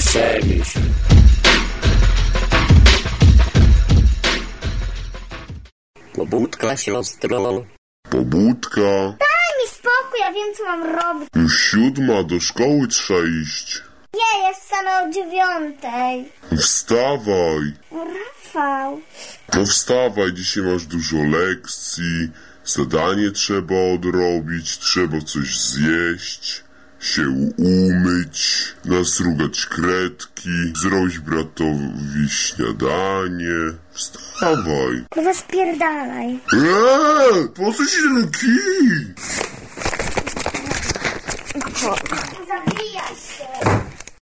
Przemyśl. Pobudka, siostro. Pobudka. Daj mi spokój, ja wiem co mam robić. Już 7, do szkoły trzeba iść. Nie, ja wstanę o 9. Wstawaj. Rafał. No wstawaj, dzisiaj masz dużo lekcji, zadanie trzeba odrobić, trzeba coś zjeść, się umyć, nastrugać kredki, zrobić bratowi śniadanie. Wstawaj. Kurwa spierdalaj. Po co ci ten kij? Zawijaj się.